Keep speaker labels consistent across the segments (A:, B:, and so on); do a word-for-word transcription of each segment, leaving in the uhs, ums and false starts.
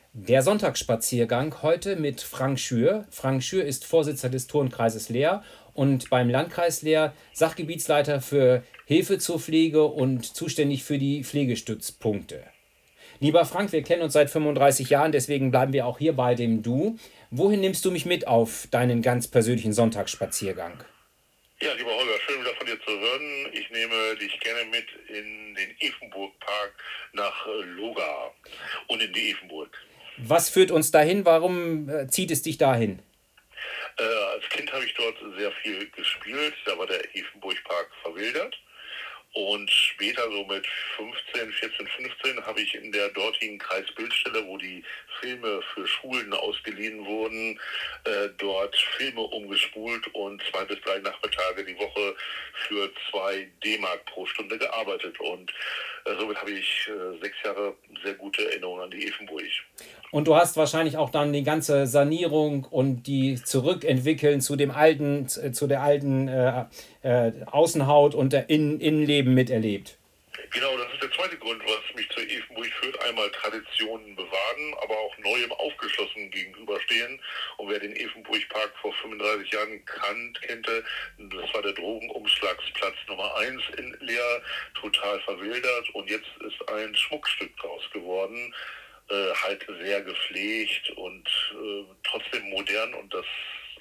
A: Der Sonntagsspaziergang heute mit Frank Schür. Frank Schür ist Vorsitzender des Turnkreises Leer und beim Landkreis Leer Sachgebietsleiter für Hilfe zur Pflege und zuständig für die Pflegestützpunkte. Lieber Frank, wir kennen uns seit fünfunddreißig Jahren, deswegen bleiben wir auch hier bei dem Du. Wohin nimmst du mich mit auf deinen ganz persönlichen Sonntagsspaziergang?
B: Ja, lieber Holger, schön wieder von dir zu hören. Ich nehme dich gerne mit in den Efenburg-Park nach äh, Loga und in die Efenburg.
A: Was führt uns dahin? Warum äh, zieht es dich dahin?
B: Äh, als Kind habe ich dort sehr viel gespielt. Da war der Efenburg-Park verwildert. Und später, so mit fünfzehn, vierzehn, fünfzehn, habe ich in der dortigen Kreisbildstelle, wo die Filme für Schulen ausgeliehen wurden, äh, dort Filme umgespult und zwei bis drei Nachmittage die Woche für zwei D-Mark pro Stunde gearbeitet. Und äh, somit habe ich äh, sechs Jahre sehr gute Erinnerungen an die Efenburg.
A: Und du hast wahrscheinlich auch dann die ganze Sanierung und die Zurückentwickeln zu dem alten, zu der alten äh, äh, Außenhaut und der Innen Innenleben miterlebt.
B: Genau, das ist der zweite Grund, was mich zur Efenburg führt. Einmal Traditionen bewahren, aber auch Neuem aufgeschlossen gegenüberstehen. Und wer den Efenburg-Park vor fünfunddreißig Jahren kannt, kannte, das war der Drogenumschlagsplatz Nummer eins in Leer, total verwildert. Und jetzt ist ein Schmuckstück draus geworden. Äh, halt sehr gepflegt und äh, trotzdem modern, und das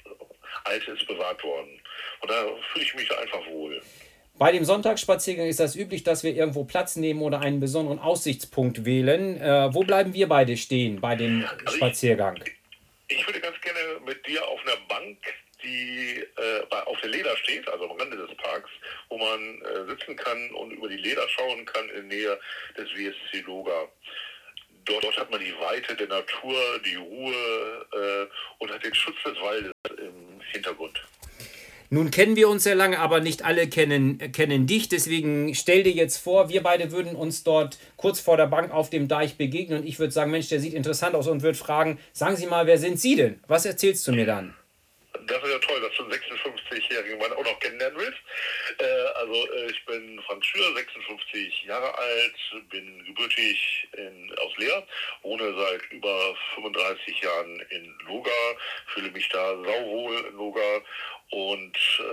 B: Alte ist bewahrt worden. Und da fühle ich mich einfach wohl.
A: Bei dem Sonntagsspaziergang ist das üblich, dass wir irgendwo Platz nehmen oder einen besonderen Aussichtspunkt wählen. Äh, wo bleiben wir beide stehen bei dem
B: Also ich,
A: Spaziergang?
B: ich würde ganz gerne mit dir auf einer Bank, die äh, bei- auf der Leder steht, also am Rande des Parks, wo man äh, sitzen kann und über die Leder schauen kann in Nähe des W S C Loga. Dort, dort hat man die Weite der Natur, die Ruhe äh, und hat den Schutz des Waldes im Hintergrund.
A: Nun kennen wir uns sehr lange, aber nicht alle kennen, kennen dich. Deswegen stell dir jetzt vor, wir beide würden uns dort kurz vor der Bank auf dem Deich begegnen und ich würde sagen, Mensch, der sieht interessant aus und würde fragen, sagen Sie mal, wer sind Sie denn? Was erzählst du mir dann?
B: Das ist ja toll, dass du einen sechsundfünfzigjährigen Mann auch noch kennenlernen willst. Äh, also äh, ich bin Frank Schür, sechsundfünfzig Jahre alt, bin gebürtig in, aus Leer, wohne seit über fünfunddreißig Jahren in Loga, fühle mich da sauwohl in Loga und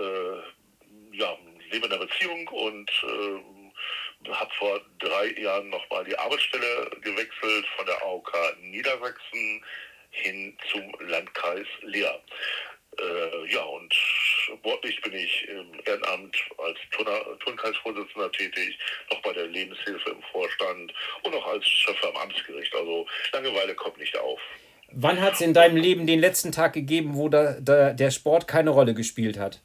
B: äh, ja, lebe in einer Beziehung und äh, habe vor drei Jahren nochmal die Arbeitsstelle gewechselt von der A O K Niedersachsen hin zum Landkreis Leer. Äh, ja, und sportlich bin ich im Ehrenamt als Turner, Turnkreisvorsitzender tätig, noch bei der Lebenshilfe im Vorstand und auch als Schöffer am Amtsgericht. Also Langeweile kommt nicht auf.
A: Wann hat es in deinem Leben den letzten Tag gegeben, wo da, da, der Sport keine Rolle gespielt hat?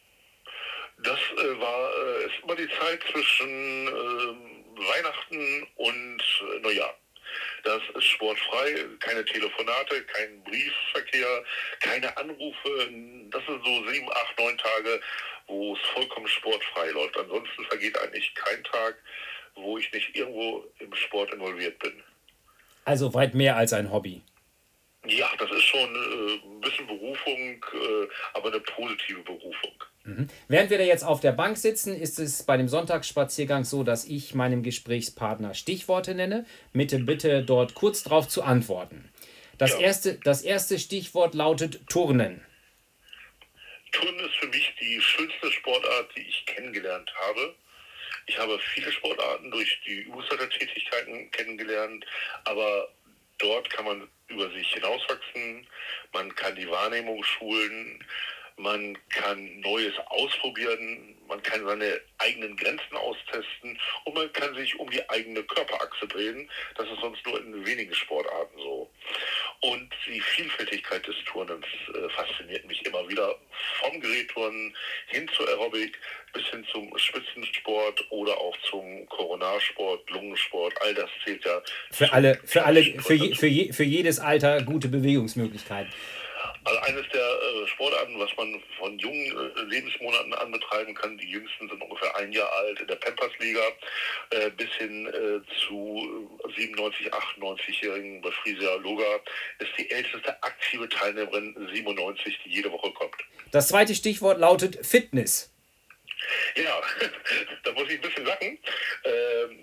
B: Das äh, war äh, ist immer die Zeit zwischen äh, Weihnachten und äh, Neujahr. Das ist sportfrei, keine Telefonate, kein Briefverkehr, keine Anrufe. Das sind so sieben, acht, neun Tage, wo es vollkommen sportfrei läuft. Ansonsten vergeht eigentlich kein Tag, wo ich nicht irgendwo im Sport involviert bin.
A: Also weit mehr als ein Hobby.
B: Ja, das ist schon äh, ein bisschen Berufung, äh, aber eine positive Berufung.
A: Während wir da jetzt auf der Bank sitzen, ist es bei dem Sonntagsspaziergang so, dass ich meinem Gesprächspartner Stichworte nenne. Bitte, bitte dort kurz drauf zu antworten. Das
B: Ja,
A: erste, das erste Stichwort lautet Turnen.
B: Turnen ist für mich die schönste Sportart, die ich kennengelernt habe. Ich habe viele Sportarten durch die Übungsleitertätigkeiten kennengelernt, aber dort kann man über sich hinauswachsen, man kann die Wahrnehmung schulen, man kann Neues ausprobieren, man kann seine eigenen Grenzen austesten und man kann sich um die eigene Körperachse drehen. Das ist sonst nur in wenigen Sportarten so. Und die Vielfältigkeit des Turnens äh, fasziniert mich immer wieder. Vom Gerätturnen hin zur Aerobic bis hin zum Spitzensport oder auch zum Koronarsport, Lungensport. All das zählt ja
A: Für
B: zum
A: alle, für alle, für,
B: Turnen
A: je,
B: dazu.
A: für, je, für jedes Alter gute Bewegungsmöglichkeiten.
B: Also eines der äh, Sportarten, was man von jungen äh, Lebensmonaten an betreiben kann, die jüngsten sind ungefähr ein Jahr alt in der Pampers-Liga, äh, bis hin äh, zu äh, siebenundneunzig-, achtundneunzigjährigen bei Frisia Loga, ist die älteste aktive Teilnehmerin siebenundneunzig, die jede Woche kommt.
A: Das zweite Stichwort lautet Fitness.
B: Ja, da muss ich ein bisschen lachen. Ähm, ist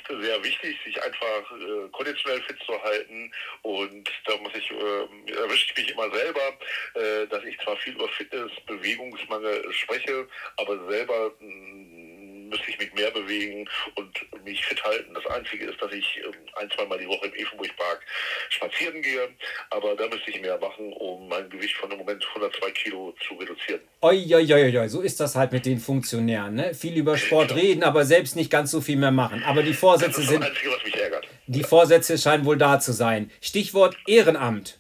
B: sehr wichtig, sich einfach äh, konditionell fit zu halten. Und da muss ich, äh, erwische ich mich immer selber, äh, dass ich zwar viel über Fitness, Bewegungsmangel spreche, aber selber mh, müsste ich mich mehr bewegen und mich fit halten. Das Einzige ist, dass ich äh, ein, zweimal die Woche im Efenburg-Park spazieren gehe, aber da müsste ich mehr machen, um mein Gewicht von im Moment hundertzwei Kilo zu reduzieren.
A: Oi, oi, oi, oi, so ist das halt mit den Funktionären. Ne? Viel über Sport
B: Genau.
A: reden, aber selbst nicht ganz so viel mehr machen. Aber die
B: Das
A: Vorsätze
B: ist das
A: sind,
B: Einzige, was mich ärgert.
A: die Vorsätze scheinen wohl da zu sein. Stichwort Ehrenamt.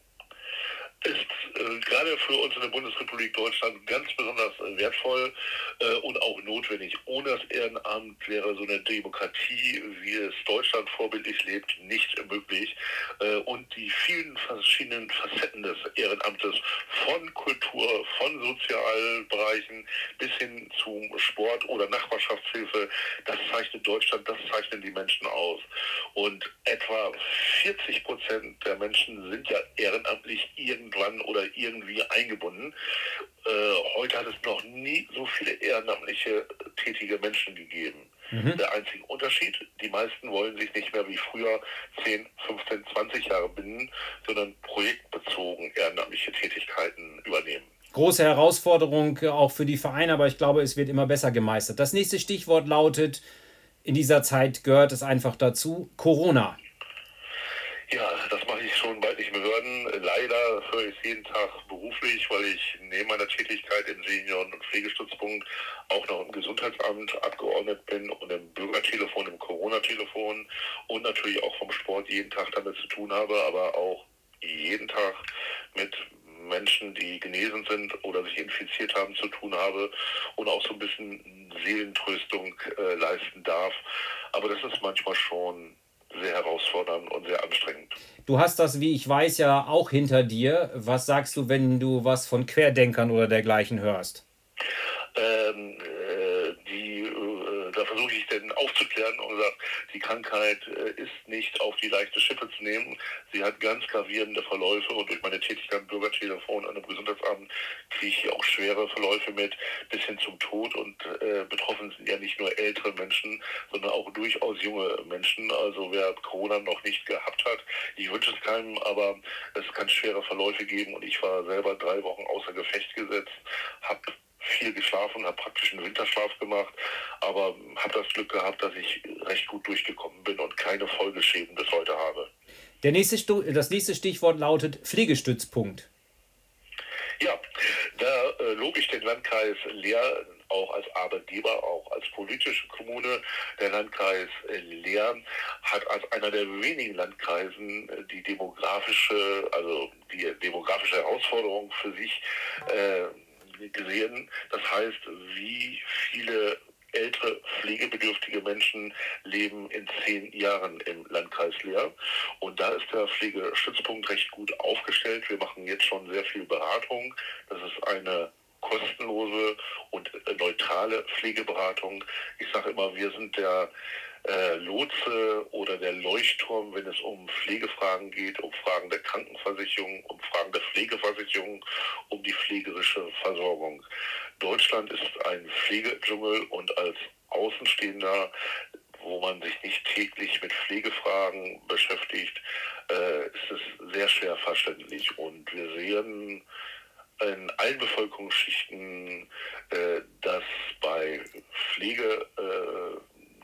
B: Ist äh, gerade für uns in der Bundesrepublik Deutschland ganz besonders äh, wertvoll äh, und auch notwendig. Ohne das Ehrenamt wäre so eine Demokratie, wie es Deutschland vorbildlich lebt, nicht möglich. Äh, und die vielen verschiedenen Facetten des Ehrenamtes, von Kultur, von Sozialbereichen bis hin zum Sport oder Nachbarschaftshilfe, das zeichnet Deutschland, das zeichnen die Menschen aus. Und etwa vierzig Prozent der Menschen sind ja ehrenamtlich irgendwann oder irgendwie eingebunden. Äh, heute hat es noch nie so viele ehrenamtliche tätige Menschen gegeben.
A: Mhm.
B: Der einzige Unterschied, die meisten wollen sich nicht mehr wie früher zehn, fünfzehn, zwanzig Jahre binden, sondern projektbezogen ehrenamtliche Tätigkeiten übernehmen.
A: Große Herausforderung äh, auch für die Vereine, aber ich glaube, es wird immer besser gemeistert. Das nächste Stichwort lautet, in dieser Zeit gehört es einfach dazu, Corona.
B: Ja, das mache ich schon bei den Behörden. Leider höre ich es jeden Tag beruflich, weil ich neben meiner Tätigkeit im Senioren- und Pflegestützpunkt auch noch im Gesundheitsamt abgeordnet bin und im Bürgertelefon, im Corona-Telefon und natürlich auch vom Sport jeden Tag damit zu tun habe, aber auch jeden Tag mit Menschen, die genesen sind oder sich infiziert haben, zu tun habe und auch so ein bisschen Seelentröstung äh, leisten darf. Aber das ist manchmal schon sehr herausfordernd und sehr anstrengend.
A: Du hast das, wie ich weiß, ja auch hinter dir. Was sagst du, wenn du was von Querdenkern oder dergleichen hörst?
B: Ähm, äh, die, äh, da versuche ich dann aufzuklären und sage, die Krankheit äh, ist nicht auf die leichte Schippe zu nehmen. Sie hat ganz gravierende Verläufe und durch meine Tätigkeit im Bürgertelefon an dem Gesundheitsamt kriege ich auch schwere Verläufe mit, bis hin zum Tod. Und äh, betroffen sind ja nicht nur ältere Menschen, sondern auch durchaus junge Menschen. Also wer Corona noch nicht gehabt hat, ich wünsche es keinem, aber es kann schwere Verläufe geben. Und ich war selber drei Wochen außer Gefecht gesetzt, habe viel geschlafen, habe praktisch einen Winterschlaf gemacht, aber habe das Glück gehabt, dass ich recht gut durchgekommen bin und keine Folgeschäden bis heute habe.
A: Der nächste Stu das nächste Stichwort lautet Pflegestützpunkt.
B: Ja, da äh, lobe ich den Landkreis Leer auch als Arbeitgeber, auch als politische Kommune. Der Landkreis äh, Leer hat als einer der wenigen Landkreisen äh, die demografische, also die demografische Herausforderung für sich äh, gesehen. Das heißt, wie viele ältere pflegebedürftige Menschen leben in zehn Jahren im Landkreis Leer. Und da ist der Pflegestützpunkt recht gut aufgestellt. Wir machen jetzt schon sehr viel Beratung. Das ist eine kostenlose und neutrale Pflegeberatung. Ich sage immer, wir sind der äh, Lotse oder der Leuchtturm, wenn es um Pflegefragen geht, um Fragen der Krankenversicherung, um Fragen der Pflegeversicherung, um die pflegerische Versorgung. Deutschland ist ein Pflegedschungel und als Außenstehender, wo man sich nicht täglich mit Pflegefragen beschäftigt, äh, ist es sehr schwer verständlich. Und wir sehen in allen Bevölkerungsschichten, äh, dass bei Pflege äh,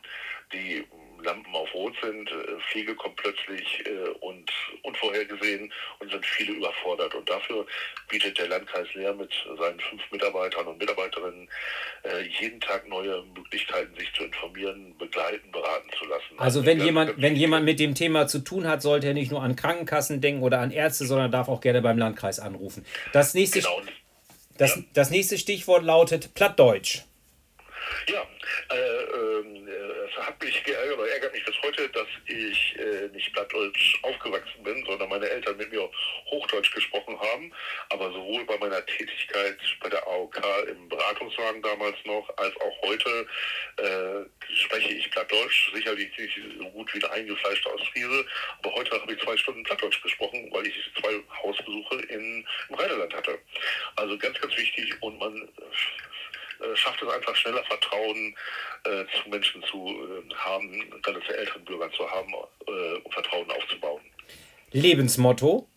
B: die Lampen auf Rot sind, Pflege kommt plötzlich äh, und unvorhergesehen und sind viele überfordert. Und dafür bietet der Landkreis Leer mit seinen fünf Mitarbeitern und Mitarbeiterinnen äh, jeden Tag neue Möglichkeiten, sich zu informieren, begleiten, beraten zu lassen.
A: Also wenn jemand, wenn jemand mit dem Thema zu tun hat, sollte er nicht nur an Krankenkassen denken oder an Ärzte, sondern darf auch gerne beim Landkreis anrufen. Das nächste,
B: Genau.
A: das,
B: Ja.
A: das nächste Stichwort lautet Plattdeutsch.
B: Ja, äh, äh, es hat mich geärgert oder ärgert mich bis heute, dass ich äh, nicht plattdeutsch aufgewachsen bin, sondern meine Eltern mit mir Hochdeutsch gesprochen haben. Aber sowohl bei meiner Tätigkeit bei der A O K im Beratungswagen damals noch, als auch heute äh, spreche ich Plattdeutsch. Sicherlich nicht so gut wie eine eingefleischte Ostfriese, aber heute habe ich zwei Stunden Plattdeutsch gesprochen, weil ich zwei Hausbesuche in, im Rheinland hatte. Also ganz, ganz wichtig und man äh, schafft es einfach schneller Vertrauen äh, zu Menschen zu äh, haben, gerade zu älteren Bürgern zu haben, äh, um Vertrauen aufzubauen.
A: Lebensmotto?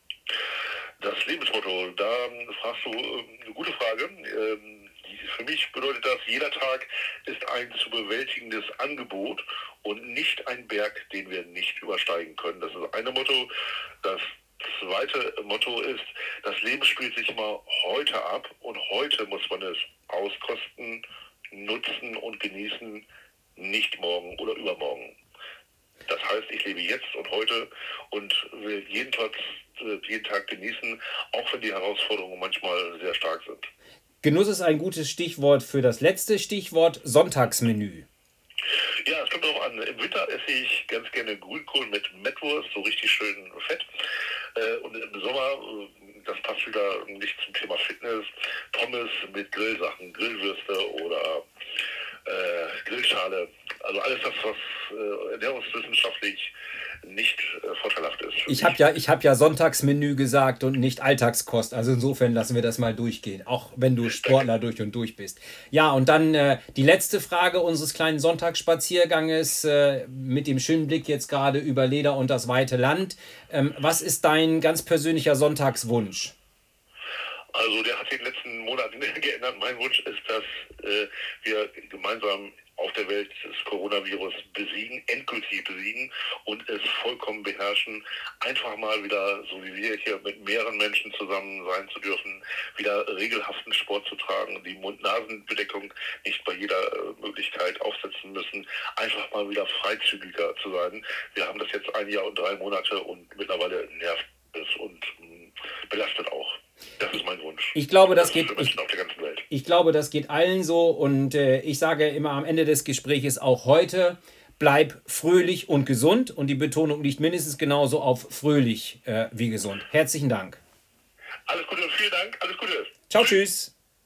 B: Das Lebensmotto, da fragst du äh, eine gute Frage. Ähm, für mich bedeutet das, jeder Tag ist ein zu bewältigendes Angebot und nicht ein Berg, den wir nicht übersteigen können. Das ist das eine Motto. Das zweite Motto ist, das Leben spielt sich immer heute ab und heute muss man es auskosten, nutzen und genießen, nicht morgen oder übermorgen. Das heißt, ich lebe jetzt und heute und will jeden Tag, jeden Tag genießen, auch wenn die Herausforderungen manchmal sehr stark sind.
A: Genuss ist ein gutes Stichwort für das letzte Stichwort Sonntagsmenü.
B: Ja, es kommt darauf an. Im Winter esse ich ganz gerne Grünkohl mit Mettwurst, so richtig schön fett. Und im Sommer, das passt wieder nicht zum Thema Fitness, Pommes mit Grillsachen, Grillwürste oder äh, Grillschale. Also alles das, was äh, ernährungswissenschaftlich nicht äh, vorteilhaft ist.
A: Ich habe ja, ich hab ja Sonntagsmenü gesagt und nicht Alltagskost. Also insofern lassen wir das mal durchgehen, auch wenn du Sportler durch und durch bist. Ja, und dann äh, die letzte Frage unseres kleinen Sonntagsspazierganges äh, mit dem schönen Blick jetzt gerade über Leder und das weite Land. Ähm, was ist dein ganz persönlicher Sonntagswunsch?
B: Also der hat sich in den letzten Monaten geändert. Mein Wunsch ist, dass äh, wir gemeinsam auf der Welt das Coronavirus besiegen, endgültig besiegen und es vollkommen beherrschen. Einfach mal wieder, so wie wir hier mit mehreren Menschen zusammen sein zu dürfen, wieder regelhaften Sport zu tragen, die Mund-Nasen-Bedeckung nicht bei jeder äh, Möglichkeit aufsetzen müssen, einfach mal wieder freizügiger zu sein. Wir haben das jetzt ein Jahr und drei Monate und mittlerweile nervt es und mh, belastet auch. Das ist mein Wunsch.
A: Ich glaube, das, das geht.
B: Für Menschen auf der ganzen Welt.
A: Ich glaube, das geht allen so und äh, ich sage immer am Ende des Gesprächs auch heute: Bleib fröhlich und gesund und die Betonung liegt mindestens genauso auf fröhlich äh, wie gesund. Herzlichen Dank.
B: Alles Gute und vielen Dank. Alles Gute.
A: Ciao, tschüss.